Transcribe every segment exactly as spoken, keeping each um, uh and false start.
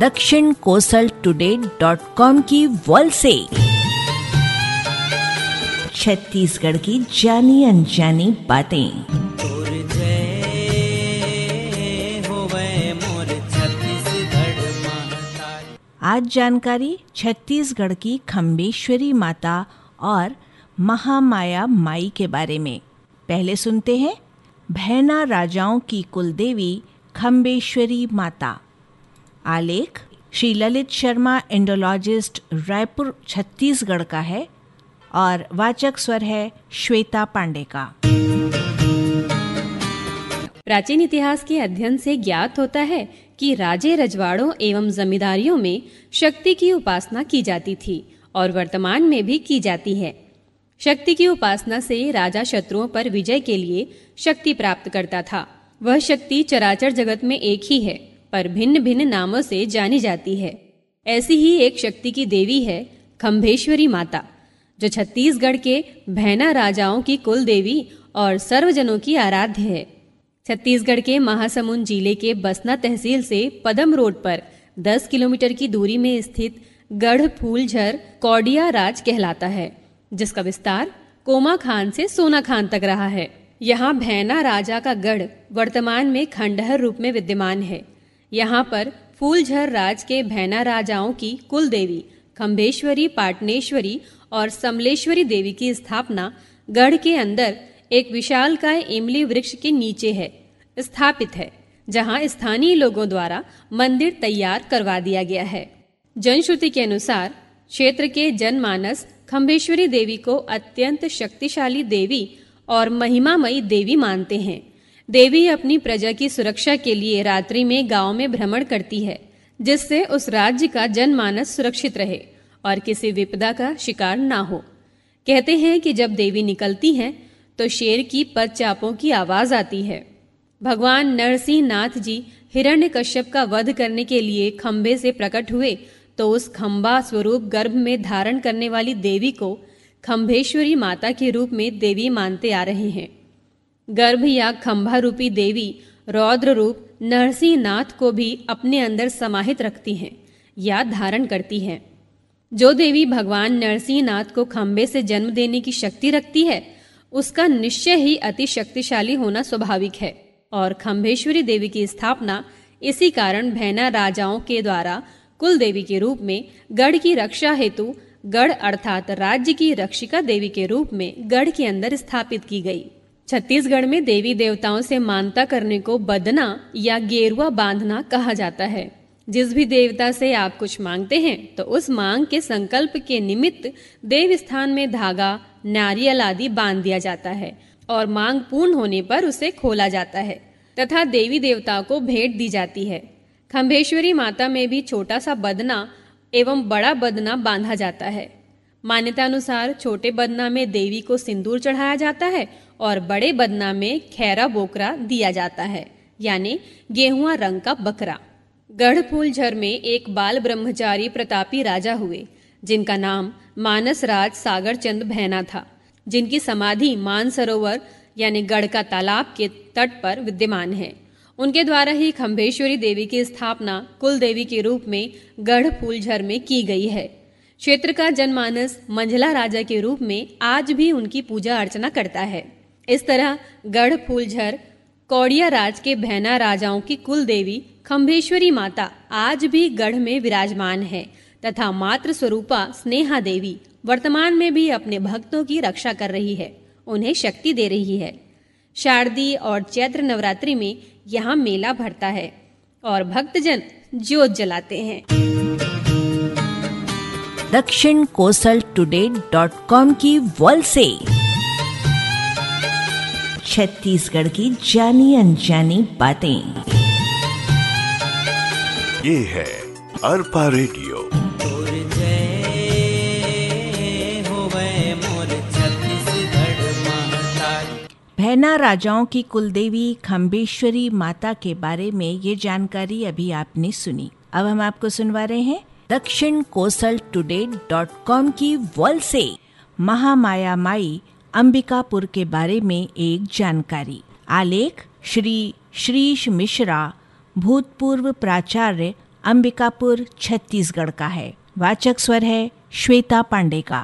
दक्षिण Kosal today dot com की wall से छत्तीसगढ़ की जानी अनजानी बातें। आज जानकारी छत्तीसगढ़ की खम्बेश्वरी माता और महामाया माई के बारे में। पहले सुनते हैं भैना राजाओं की कुलदेवी खम्बेश्वरी माता। आलेख श्री ललित शर्मा, एंडोलॉजिस्ट, रायपुर, छत्तीसगढ़ का है और वाचक स्वर है श्वेता पांडे का। प्राचीन इतिहास के अध्ययन से ज्ञात होता है कि राजे, रजवाड़ों एवं जमींदारियों में शक्ति की उपासना की जाती थी और वर्तमान में भी की जाती है। शक्ति की उपासना से राजा शत्रुओं पर विजय के लिए शक्ति प्राप्त करता था। वह शक्ति चराचर जगत में एक ही है, पर भिन्न भिन्न नामों से जानी जाती है। ऐसी ही एक शक्ति की देवी है खम्बेश्वरी माता, जो छत्तीसगढ़ के भैना राजाओं की कुल देवी और सर्वजनों की आराध्य है। छत्तीसगढ़ के महासमुंद जिले के बसना तहसील से पदम रोड पर दस किलोमीटर की दूरी में स्थित गढ़ फूलझर कौडिया राज कहलाता है, जिसका विस्तार कोमा खान से सोना खान तक रहा है। यहाँ भैना राजा का गढ़ वर्तमान में खंडहर रूप में विद्यमान है। यहाँ पर फूलझर राज के भैना राजाओं की कुल देवी खम्बेश्वरी, पाटनेश्वरी और समलेश्वरी देवी की स्थापना गढ़ के अंदर एक विशालकाय इमली वृक्ष के नीचे है स्थापित है, जहाँ स्थानीय लोगों द्वारा मंदिर तैयार करवा दिया गया है। जनश्रुति के अनुसार क्षेत्र के जनमानस खम्बेश्वरी देवी को अत्यंत शक्तिशाली देवी और महिमामयी देवी मानते हैं। देवी अपनी प्रजा की सुरक्षा के लिए रात्रि में गांव में भ्रमण करती है, जिससे उस राज्य का जनमानस सुरक्षित रहे और किसी विपदा का शिकार ना हो। कहते हैं कि जब देवी निकलती हैं तो शेर की पदचापों की आवाज आती है। भगवान नरसिंह नाथ जी हिरण्यकश्यप का वध करने के लिए खंबे से प्रकट हुए तो उस खंबा स्वरूप गर्भ में धारण करने वाली देवी को खम्बेश्वरी माता के रूप में देवी मानते आ रहे हैं। गर्भ या खंभा रूपी देवी रौद्र रूप नरसिंह नाथ को भी अपने अंदर समाहित रखती हैं या धारण करती हैं। जो देवी भगवान नरसिंह नाथ को खंबे से जन्म देने की शक्ति रखती है, उसका निश्चय ही अति शक्तिशाली होना स्वाभाविक है और खम्बेश्वरी देवी की स्थापना इसी कारण भैना राजाओं के द्वारा कुल देवी के रूप में गढ़ की रक्षा हेतु गढ़ अर्थात राज्य की रक्षिका देवी के रूप में गढ़ के अंदर स्थापित की गई। छत्तीसगढ़ में देवी देवताओं से मानता करने को बदना या गेरुआ बांधना कहा जाता है। जिस भी देवता से आप कुछ मांगते हैं तो उस मांग के संकल्प के निमित्त देव स्थान में धागा, नारियल आदि बांध दिया जाता है और मांग पूर्ण होने पर उसे खोला जाता है तथा देवी देवता को भेंट दी जाती है। खम्बेश्वरी माता में भी छोटा सा बदना एवं बड़ा बदना बांधा जाता है। मान्यता अनुसार छोटे बदना में देवी को सिंदूर चढ़ाया जाता है और बड़े बदना में खैरा बोकरा दिया जाता है, यानी गेहुआ रंग का बकरा। गढ़ फूलझर में एक बाल ब्रह्मचारी प्रतापी राजा हुए, जिनका नाम मानस राज सागर चंद भैना था, जिनकी समाधि मानसरोवर यानी गढ़ का तालाब के तट पर विद्यमान है। उनके द्वारा ही खम्बेश्वरी देवी की स्थापना कुल देवी के रूप में गढ़ फूलझर में की गई है। क्षेत्र का जनमानस मंझला राजा के रूप में आज भी उनकी पूजा अर्चना करता है। इस तरह गढ़ फूलझर कौडिया राज के भैना राजाओं की कुल देवी खम्बेश्वरी माता आज भी गढ़ में विराजमान है तथा मातृ स्वरूपा स्नेहा देवी वर्तमान में भी अपने भक्तों की रक्षा कर रही है, उन्हें शक्ति दे रही है। शारदीय और चैत्र नवरात्रि में यहाँ मेला भरता है और भक्तजन ज्योत जलाते हैं। Dakshin Kosal today dot com की वॉल से छत्तीसगढ़ की जानी अनजानी बातें। ये है अरपा रेडियो। भैना राजाओं की कुलदेवी खम्बेश्वरी माता के बारे में ये जानकारी अभी आपने सुनी। अब हम आपको सुनवा रहे हैं Dakshin Kosal today dot com की वॉल से महामाया माई अंबिकापुर के बारे में एक जानकारी। आलेख श्री श्रीश मिश्रा, भूतपूर्व प्राचार्य अंबिकापुर छत्तीसगढ़ का है। वाचक स्वर है श्वेता पांडे का।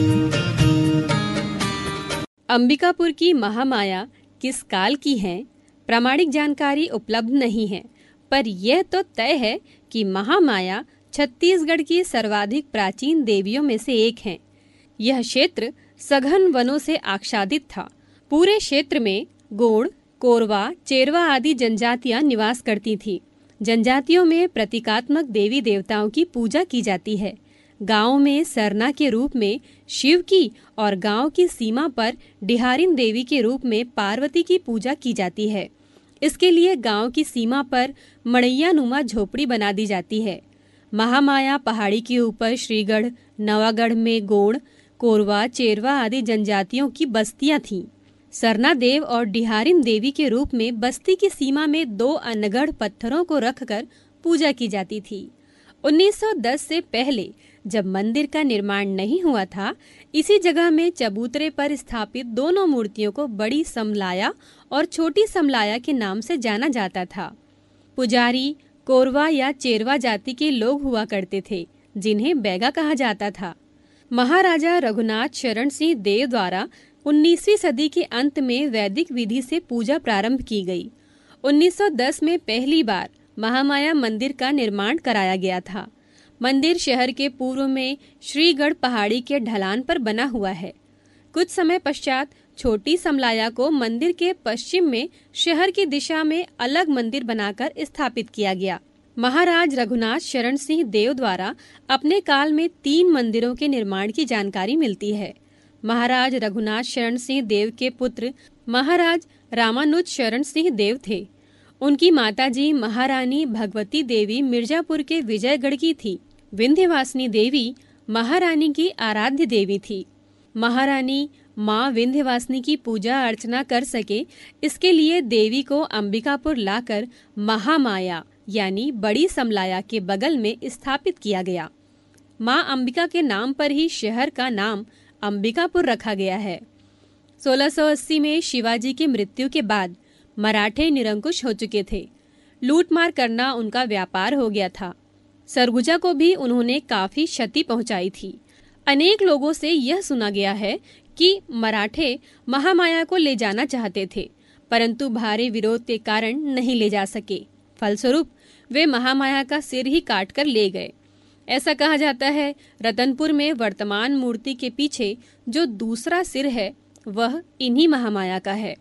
अंबिकापुर की महामाया किस काल की है, प्रामाणिक जानकारी उपलब्ध नहीं है, पर यह तो तय है कि महामाया छत्तीसगढ़ की सर्वाधिक प्राचीन देवियों में से एक हैं। यह क्षेत्र सघन वनों से आच्छादित था। पूरे क्षेत्र में गोंड, कोरवा, चेरवा आदि जनजातियां निवास करती थी। जनजातियों में प्रतीकात्मक देवी देवताओं की पूजा की जाती है। गांव में सरना के रूप में शिव की और गांव की सीमा पर डिहारिन देवी के रूप में पार्वती की पूजा की जाती है। इसके लिए गांव की सीमा पर मड़ैया नुमा झोपड़ी बना दी जाती है। महामाया पहाड़ी के ऊपर श्रीगढ़, नवागढ़ में गोंड, कोरवा, चेरवा आदि जनजातियों की बस्तियां थीं। सरना देव और डिहारिन देवी के रूप में बस्ती की सीमा में दो अनगढ़ पत्थरों को रखकर पूजा की जाती थी। उन्नीस सौ दस से पहले जब मंदिर का निर्माण नहीं हुआ था, इसी जगह में चबूतरे पर स्थापित दोनों मूर्तियों को बड़ी समलाया और छोटी समलाया के नाम से जाना जाता था। पुजारी कोरवा या चेरवा जाति के लोग हुआ करते थे, जिन्हें बैगा कहा जाता था। महाराजा रघुनाथ शरण सिंह देव द्वारा उन्नीसवीं सदी के अंत में वैदिक विधि से पूजा प्रारंभ की गई। उन्नीस सौ दस में पहली बार महामाया मंदिर का निर्माण कराया गया था। मंदिर शहर के पूर्व में श्रीगढ़ पहाड़ी के ढलान पर बना हुआ है। कुछ समय पश्चात छोटी समलाया को मंदिर के पश्चिम में शहर की दिशा में अलग मंदिर बनाकर स्थापित किया गया। महाराज रघुनाथ शरण सिंह देव द्वारा अपने काल में तीन मंदिरों के निर्माण की जानकारी मिलती है। महाराज रघुनाथ शरण सिंह देव के पुत्र महाराज रामानुज शरण सिंह देव थे। उनकी माताजी महारानी भगवती देवी मिर्जापुर के विजयगढ़ की थी। विंध्यवासिनी देवी महारानी की आराध्य देवी थी। महारानी माँ विंध्यवासिनी की पूजा अर्चना कर सके, इसके लिए देवी को अंबिकापुर लाकर महामाया यानी बड़ी समलाया के बगल में स्थापित किया गया। माँ अंबिका के नाम पर ही शहर का नाम अंबिकापुर रखा गया है। सोलह सौ अस्सी में शिवाजी की मृत्यु के बाद मराठे निरंकुश हो चुके थे। लूटमार करना उनका व्यापार हो गया था। सरगुजा को भी उन्होंने काफी क्षति पहुंचाई थी। अनेक लोगों से यह सुना गया है कि मराठे महामाया को ले जाना चाहते थे, परंतु भारी विरोध के कारण नहीं ले जा सके। फलस्वरूप वे महामाया का सिर ही काट कर ले गए। ऐसा कहा जाता है रतनपुर में वर्तमान मूर्ति के पीछे जो दूसरा सिर है वह इन्हीं महामाया का है।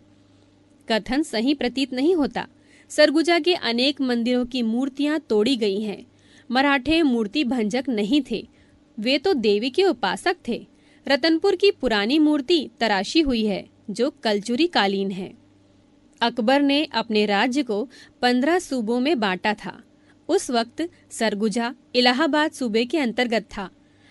कथन सही प्रतीत नहीं होता। सरगुजा के अनेक मंदिरों की मूर्तियां तोड़ी गई हैं। मराठे मूर्ति भंजक नहीं थे, वे तो देवी के उपासक थे। रतनपुर की पुरानी मूर्ति तराशी हुई है जो कलचुरी कालीन है। अकबर ने अपने राज्य को पंद्रह सूबों में बांटा था। उस वक्त सरगुजा इलाहाबाद सूबे के अंतर्गत था।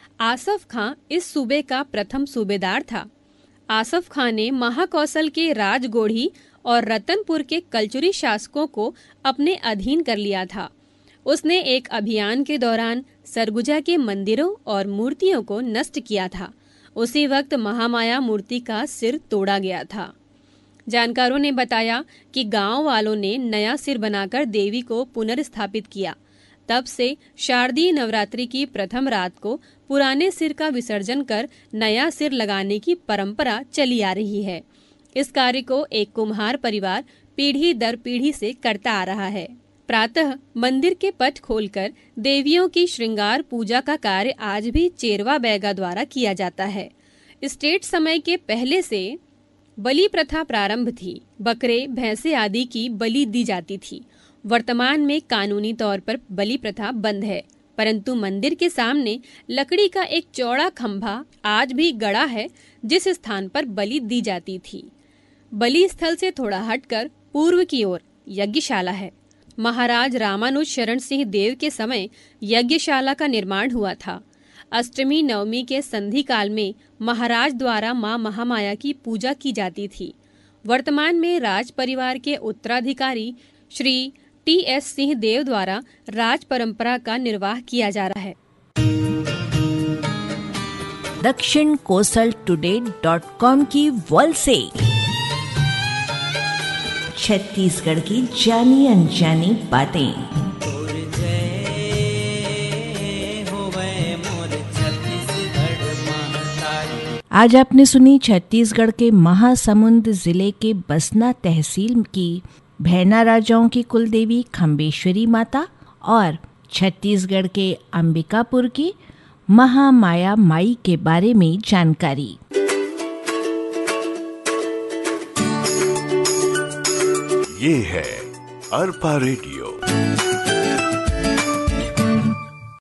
आसफ खां इस सूबे का प्रथम सूबेदार था। आसफ खां ने महाकौशल के राजगोढ़ी और रतनपुर के कलचुरी शासकों को अपने अधीन कर लिया था। उसने एक अभियान के दौरान सरगुजा के मंदिरों और मूर्तियों को नष्ट किया था। उसी वक्त महामाया मूर्ति का सिर तोड़ा गया था। जानकारों ने बताया कि गांव वालों ने नया सिर बनाकर देवी को पुनर्स्थापित किया। तब से शारदीय नवरात्रि की प्रथम रात को पुराने सिर का विसर्जन कर नया सिर लगाने की परंपरा चली आ रही है। इस कार्य को एक कुम्हार परिवार पीढ़ी दर पीढ़ी से करता आ रहा है। प्रातः मंदिर के पट खोलकर देवियों की श्रृंगार पूजा का कार्य आज भी चेरवा बैगा द्वारा किया जाता है। स्टेट समय के पहले से बलि प्रथा प्रारंभ थी। बकरे, भैंसे आदि की बलि दी जाती थी। वर्तमान में कानूनी तौर पर बलि प्रथा बंद है, परंतु मंदिर के सामने लकड़ी का एक चौड़ा खंभा आज भी गड़ा है जिस स्थान पर बलि दी जाती थी। बलि स्थल से थोड़ा हटकर पूर्व की ओर यज्ञशाला है। महाराज रामानुज शरण सिंह देव के समय यज्ञशाला का निर्माण हुआ था। अष्टमी नवमी के संधि काल में महाराज द्वारा मां महामाया की पूजा की जाती थी। वर्तमान में राज परिवार के उत्तराधिकारी श्री टी एस सिंह देव द्वारा राज परंपरा का निर्वाह किया जा रहा है। Dakshin Kosal today dot com की वॉल से छत्तीसगढ़ की जानी अनजानी बातें। आज आपने सुनी छत्तीसगढ़ के महासमुंद जिले के बसना तहसील की भैना राजाओं की कुलदेवी खम्बेश्वरी माता और छत्तीसगढ़ के अंबिकापुर की महामाया माई के बारे में जानकारी। ये है अरपा रेडियो।